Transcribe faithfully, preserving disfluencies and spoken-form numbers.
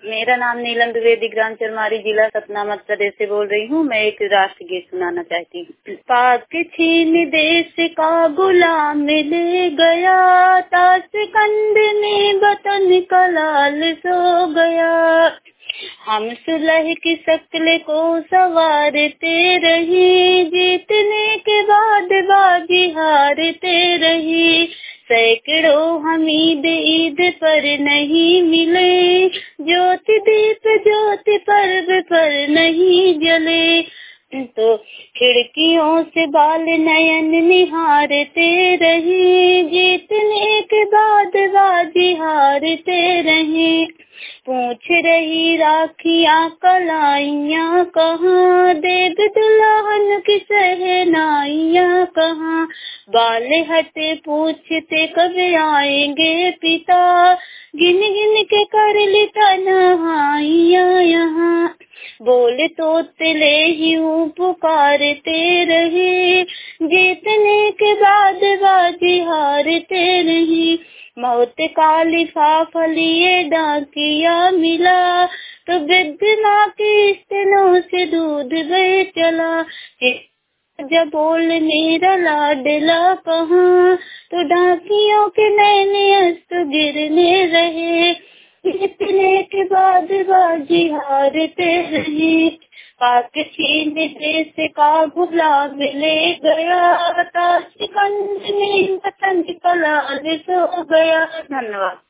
मेरा नाम नीलम द्विवेदी, ग्राम चरमारी, जिला सतना, मध्य प्रदेश से बोल रही हूँ। मैं एक राष्ट्रगीत सुनाना चाहती हूँ। पाक छीन देश का गुलाम ले गया, ताशकंद में वतन का लाल सो गया। हम सुलह की शक्ल को संवारते रहे, जीतने के बाद बाजी हारते रहे। सैकड़ों हमीद ईद पर नहीं मिले, ज्योति दीप ज्योति पर्व पर नहीं जले। तो खिड़कियों से बाल नयन निहारते रहे, जीतने के बाद बाजी हारते रहे। पूछ रही राखियाँ कलाइयाँ कहाँ, देव दुल्हन की सहनाइयाँ कहाँ। बाले हटे पूछते कब आएंगे पिता, गिन गिन के कर ली तन्हाइयाँ यहाँ। बोले तो तिले ही पुकारते रहे, जीतने के बाद बाजी हारते रहे। मौत का लिफाफा लिए डाकिया मिला, तो वृद्ध माँ के स्तनों से दूध बह चला। जब बोल मेरा लाडला कहाँ, तो डाकियों के नैने अश्रु गिरने रहे। जीतने के बाद बाजी हारते रहे। पाक छीन देश का गुलाम ले गया, ताशकंद में वतन का लाल सो गया। धन्यवाद।